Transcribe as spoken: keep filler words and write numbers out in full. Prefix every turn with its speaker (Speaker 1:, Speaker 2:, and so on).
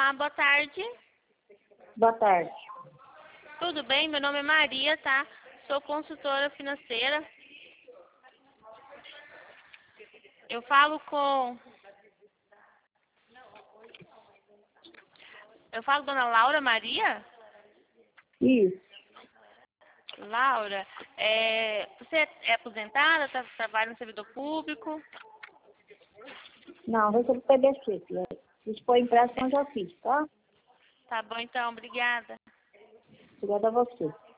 Speaker 1: Olá, boa tarde.
Speaker 2: Boa tarde.
Speaker 1: Tudo bem? Meu nome é Maria, tá? Sou consultora financeira. Eu falo com... Eu falo com Dona Laura Maria?
Speaker 2: Isso.
Speaker 1: Laura, é... você é aposentada, tá... trabalha no servidor público?
Speaker 2: Não, recebo P B C. filha. Se for empréstimo, eu já fiz, tá?
Speaker 1: Tá bom, então. Obrigada.
Speaker 2: Obrigada a você.